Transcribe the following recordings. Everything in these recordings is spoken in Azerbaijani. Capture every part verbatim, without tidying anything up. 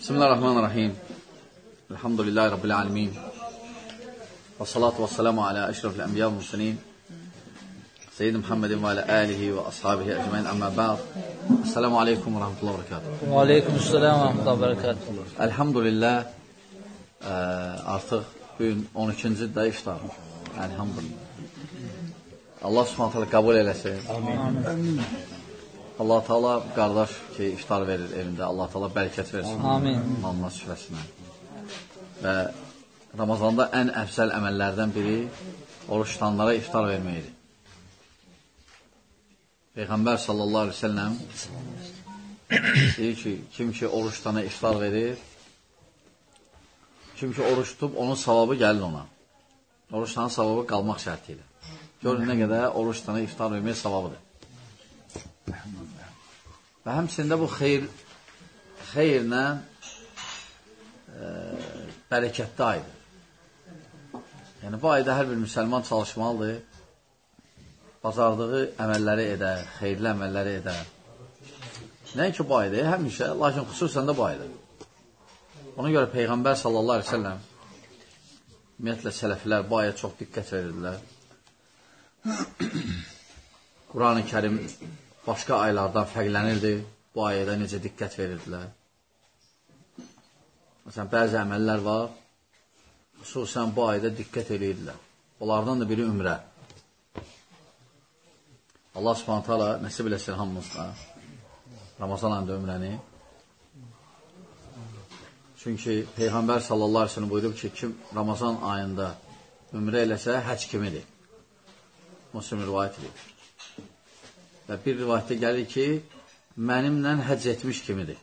Bismillahirrahmanirrahim. Elhamdülillahi Rabbil alemin. Və salatu və selamu alə əşrafil ənbiya və mursalin. Seyyid Muhammedin və alə alihi və ashabihi əcməin əmmə ba'd. Esselamu aleykum və rahmetullahi və berekatuhu. Və aleykumüssəlam və rahmetullahi və berekatuhu. Elhamdülillah, ə, artıq bugün on ikinci də iftar. Elhamdülillah. Allah subhanahu teala qəbul eləsin. Amin. Allah Teala qardaş ki, iftar verir evində. Allah Teala bərəkət versin. Amin. Allah şüfəsinə. Və Ramazanda ən əfsəl əməllərdən biri oruç tutanlara iftar verməkdir. Peyğəmbər sallallahu aleyhi ve sellem deyir ki, kim ki oruç tutana iftar verir, kim ki oruç tutub, onun savabı gəlir ona. Oruç tutanın savabı qalmaq şərti ilə. Görün nə qədər oruç tutana iftar vermək savabıdır. Və həmçində bu xeyr, xeyrlə e, bərəkətli aydır. Yəni, bu ayda hər bir müsəlman çalışmalıdır, bacardığı əməlləri edər, xeyirli əməlləri edər. Nəinki bu ayda, həmişə, lakin xüsusən də bu ayda. Ona görə Peyğəmbər sallallahu aleyhi ve sellem, ümumiyyətlə sələflər bu aya çox diqqət verirdilər. Quran-ı Kərim başqa aylardan fərqlənirdi, bu ayədə necə diqqət verirdilər. Məsələn, bəzi əməllər var, xüsusən bu ayədə diqqət edirdilər. Onlardan da biri ümrə. Allah subhanahu teala nəsib eləsin hamımızda Ramazan ayında ümrəni. Çünki Peyğəmbər sallallahu aleyhi ve sellem buyurub ki, kim Ramazan ayında ümrə eləsə, həc kimidir. Müslim rivayət edir. Və bir rivayətdə gəlir ki, mənimlə həcc etmiş kimidir.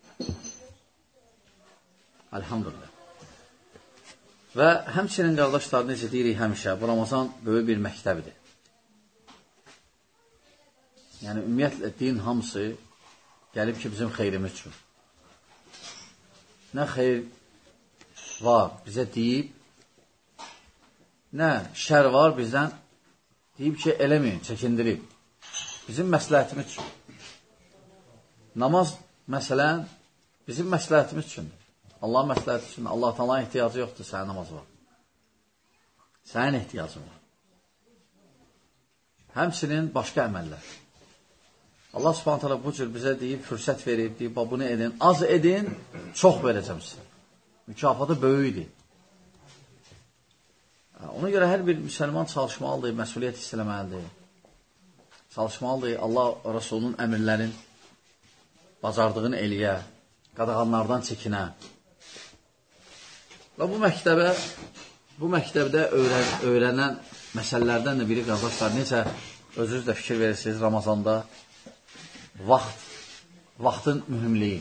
Elhamdülillah. Və həmçinin qardaşlar, necə deyirik həmişə, bu Ramazan böyük bir məktəbidir. Yəni, ümumiyyətlə, din hamısı gəlib ki, bizim xeyrimiz üçün. Nə xeyr var bizə deyib, nə şər var bizdən deyib ki, eləməyin, çəkindirib. Bizim məsləhətimiz üçün. Namaz, məsələn, bizim məsləhətimiz üçündür. Allah məsləhəti üçün, Allah Taala'nın ehtiyacı yoxdur, sənin namaz var. Sənin ehtiyacın var. Həmçinin başqa əməllər. Allah subhanahu teala bu cür bizə deyib, fürsət verib, deyib, bunu edin, az edin, çox verəcəm sizə. Mükafatı böyükdir. Ona görə hər bir müsəlman çalışmalıdır, məsuliyyət hiss eləməlidir. Çalışmalıdır, Allah Rasulunun əmirlərin bacardığını eləyə, qadağanlardan çəkinə. Və bu məktəbə, bu məktəbdə öyrən, öyrənən məsələlərdən də biri, qardaşlar, necə özünüz də fikir verirsiniz Ramazanda, vaxt, vaxtın mühümliyi.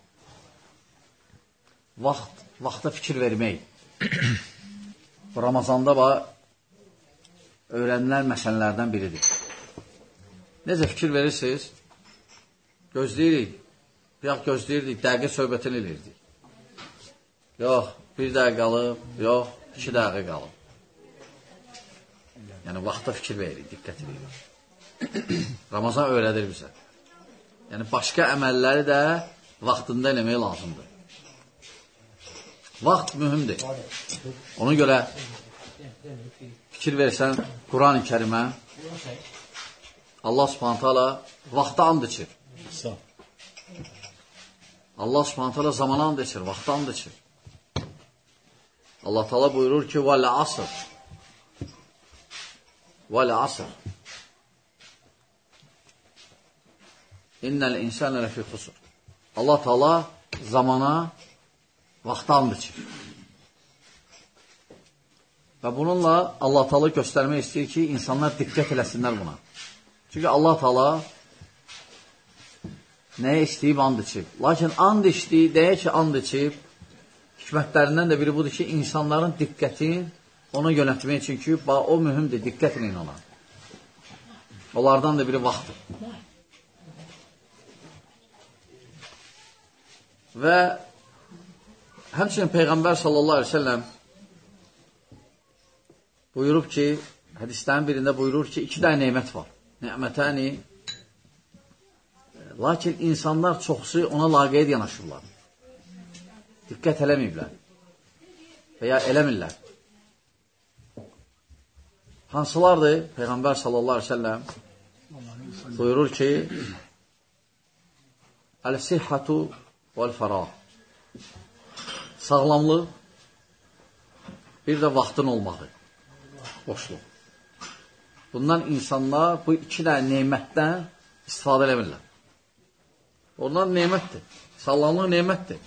Vaxt, vaxta fikir vermək. Bu Ramazanda öyrənilən məsələlərdən biridir. Necə fikir verirsiniz? Gözləyirik. Yox, gözləyirdik, dəqiqə söhbətini eləyirdik. Yox, bir dəqiqə qalıb, yox, iki dəqiqə qalıb. Yəni, vaxta fikir veririk, diqqət edirik. Ramazan öyrədir bizə. Yəni, başqa əməlləri də vaxtında eləmək lazımdır. Vaxt mühümdir. Ona görə fikir versən Quran-ı Kərimə, Allah subhanahu teala vaxta and içir. Allah subhanahu teala zamana and içir, vaxta and içir. Allah Teala buyurur ki, vəl asr. Vəl asr. İnnəl insənə ləfi xusur. Allah Teala zamana, vaxta and içir. Və bununla Allah Teala göstərmək istəyir ki, insanlar diqqət eləsinlər buna. Çünki Allah Teala nəyə istəyib and içib. Lakin and içdiyi, deyə ki, and içib, hikmətlərindən də biri budur ki, insanların diqqətini ona yönətmək üçün ki, o mühümdür, diqqət edin ona. Onlardan da biri vaxtdır. Və həmçinin Peyğəmbər sallallahu aleyhi ve sellem buyurub ki, hədislərin birində buyurur ki, iki dənə neymət var. Nemətəni, lakin insanlar çoxsu ona laqeyd yanaşırlar. diqqət eləməyiblər və ya eləmirlər. Hansılardır? Peyğəmbər sallallahu aleyhi ve sellem buyurur ki, Əl-sihhatu vəl-fərah, sağlamlıq, bir də vaxtın olmağı, boşluq. Bundan insanlar bu iki dənə neymətdən istifadə eləmirlər. Onlar neymətdir. Sağlamlıq neymətdir.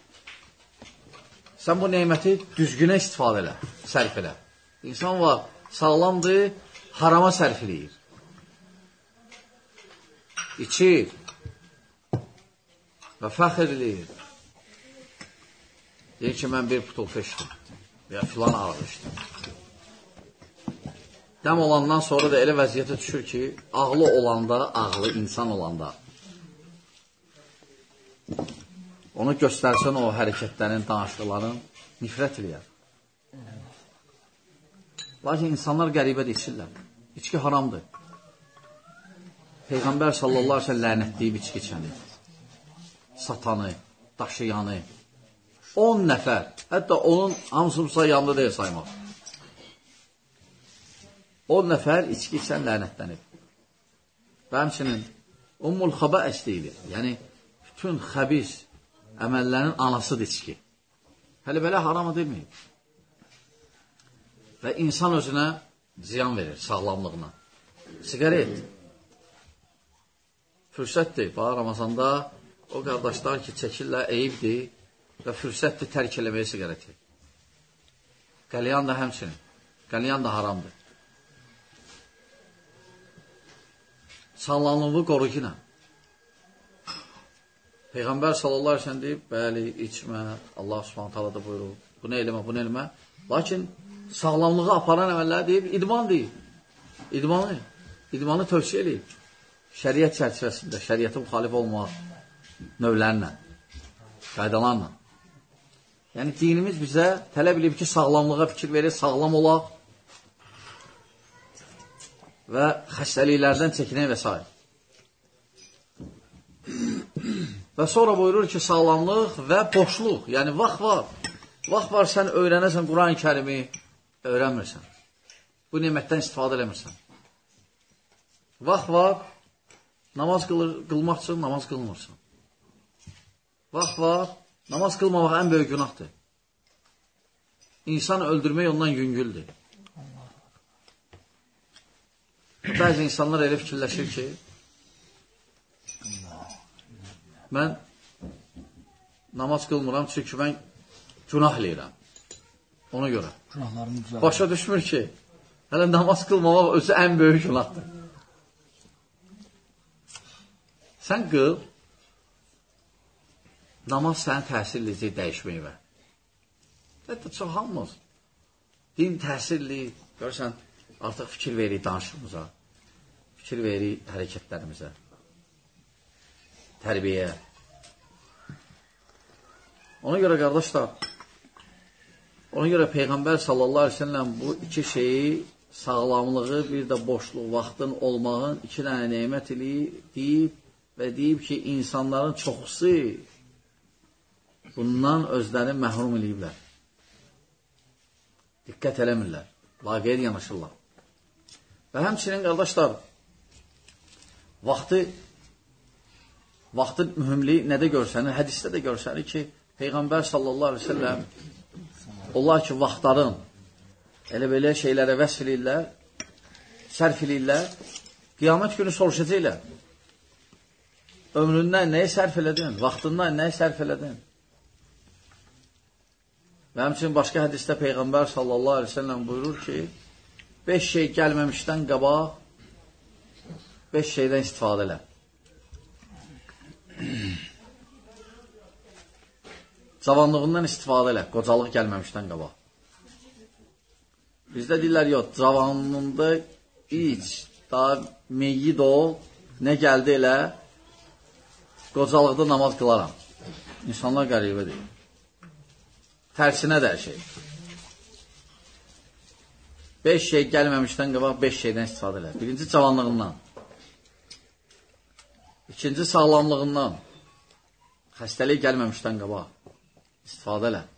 Sən bu neyməti düzgünə istifadə elə, sərf elə. İnsan var, sağlamdır, harama sərf eləyir. İçir və fəxr eləyir. Deyir ki, mən bir butulka içdim və ya filan araq içdim. Dəm olandan sonra da elə vəziyyətə düşür ki, ağlı olanda, ağlı insan olanda onu göstərsən o hərəkətlərin, danışıqların nifrət eləyər. Lakin insanlar qəribədə içirlər. İçki haramdır. Peyğəmbər sallallahu aleyhi ve sellem lənətləyib içki içəni, satanı, daşıyanı, on nəfər, hətta onun hamısımsa yanında deyil saymaq. on nəfər içki içən lənətlənib. Və həmçinin Ummul Xabəs deyilir. Yəni, bütün xəbis əməllərin anasıdır içki. Hələ belə haram edilməyib. Və insan özünə ziyan verir sağlamlığına. Sigaret. Fürsətdir. Bax, Ramazanda o qardaşlar ki, çəkirlər, eyibdir və fürsətdir tərk eləməyə sigareti. Qəlyan da həmçinin. Qəlyan da haramdır. Sağlamlığı qoru ki, nə? Peyğəmbər sallallahu aleyhi ve sellem deyib, bəli, içmə, Allah subhanahu ta'ala da buyurur, bunu eləmə, bunu eləmə. Lakin sağlamlığı aparan əməllər deyib, idman deyib. İdmanı, idmanı tövsiyə eləyib. Şəriət çərçivəsində, şəriətə müxalif olmaq növlərlə, qaydalarla. Yəni, dinimiz bizə tələb edib ki, sağlamlığa fikir verir, sağlam olaq və xəstəliklərdən çəkinək və s. Və sonra buyurur ki, sağlamlıq və boşluq, yəni vaxt var. Vaxt var, sən öyrənəsən Quran-ı Kərimi, öyrənmirsən. Bu nimətdən istifadə eləmirsən. Vaxt var, namaz qılır, qılmaq üçün namaz qılmırsan. Vaxt var, namaz qılmamaq ən böyük günahdır. İnsan öldürmək ondan yüngüldür. Bəzi insanlar elə fikirləşir ki, mən namaz qılmıram, çünki mən günah eləyirəm. Ona görə. Başa düşmür ki, hələ namaz qılmamaq özü ən böyük günahdır. Sən qıl, namaz səni təsir edəcək dəyişməyivə. Hətta çox hamımız. Din təsirli, görürsən, artıq fikir verir danışımıza, fikir verir hərəkətlərimizə, tərbiyə. Ona görə, qardaşlar, ona görə Peyğəmbər sallallahu aleyhi ve sellem bu iki şeyi, sağlamlığı, bir də boşluq, vaxtın olmağın iki dənə neymət deyib və deyib ki, insanların çoxusu bundan özlərini məhrum eləyiblər. Diqqət eləmirlər, laqiyyət yanaşırlar. Və həmçinin, qardaşlar, vaxtı, vaxtın mühümliyi nədə görsənir? Hədisdə də görsənir ki, Peyğəmbər sallallahu aleyhi ve sellem onlar ki, vaxtların elə belə şeylərə vəsf eləyirlər, sərf eləyirlər, qiyamət günü soruşacaqlar. Ömründən nəyi sərf elədin? Vaxtından nəyi sərf elədin? Və həmçinin başqa hədisdə Peyğəmbər sallallahu aleyhi ve sellem buyurur ki, beş şey gəlməmişdən qabaq, beş şeydən istifadə elə. Cavanlığından istifadə elə, qocalıq gəlməmişdən qabaq. Bizdə deyirlər, yox, cavanlığında iç, daha meyyid ol, nə gəldi elə, qocalıqda namaz qılaram. İnsanlar qəribə deyil. Tərsinə də şey. Beş şey gəlməmişdən qabaq, beş şeydən istifadə elə. Birinci, cavanlığından. İkinci, sağlamlığından. Xəstəlik gəlməmişdən qabaq. istifadə elə.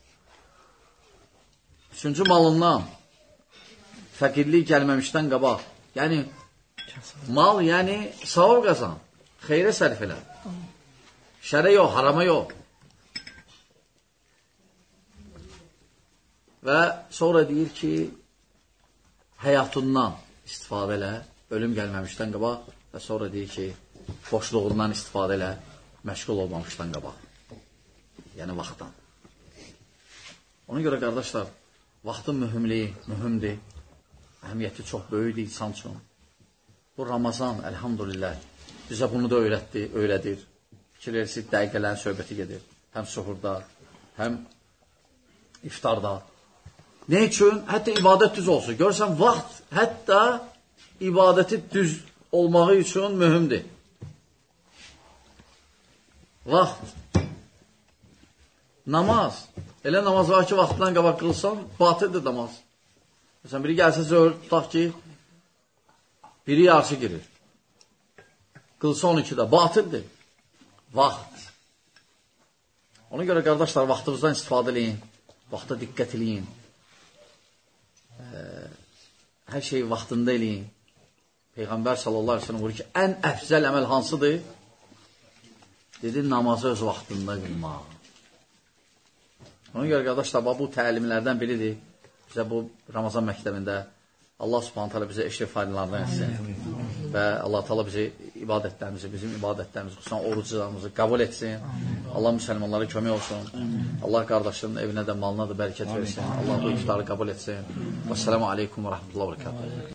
Üçüncü malından fəqirlik gəlməmişdən qabaq. Yəni, mal, yəni, savab qazan, xeyrə sərf elə. Şərə yox, harama yox. Və sonra deyir ki, həyatından istifadə elə, ölüm gəlməmişdən qabaq və sonra deyir ki, boşluğundan istifadə elə, məşğul olmamışdan qabaq. Yəni, vaxtdan. Ona görə, qardaşlar, vaxtın mühümliyi, mühümdir. Əhəmiyyəti çox böyükdir insan üçün. Bu Ramazan, əlhamdülillah, bizə bunu da öyrətdi, öyrədir. Fikirlərisi dəqiqələrin söhbəti gedir. Həm suhurda, həm iftarda. Ne üçün? Hətta ibadət düz olsun. Görsən, vaxt hətta ibadəti düz olmağı üçün mühümdir. Vaxt. Namaz. Elə namaz var ki, vaxtından qabaq qılsan, batildir namaz. Məsələn, biri gəlsə zöhr, tutaq ki, biri yarısı girir. Qılsa on ikidə, batildir. Vaxt. Ona görə, qardaşlar, vaxtımızdan istifadə eləyin. Vaxta diqqət eləyin. Hər şeyi vaxtında eləyin. Peyğəmbər sallallahu aleyhi ve sellem buyurur ki, ən əfzəl əməl hansıdır? Dedi, namazı öz vaxtında qılmaq. Ona görə, qardaşlar, bu təlimlərdən biridir. Bizə bu Ramazan məktəbində Allah subhanət hələ bizə eşrif faydalarından etsin və Allah təala bizi ibadətlərimizi, bizim ibadətlərimizi, xüsusən oruclarımızı qəbul etsin. Allah müsəlmanlara kömək olsun. Allah qardaşlarının evinə də, malına da bərəkət versin. Allah bu iftarı qəbul etsin. Vəssalamu aleykum və rəhmətullah və bərəkatuhu.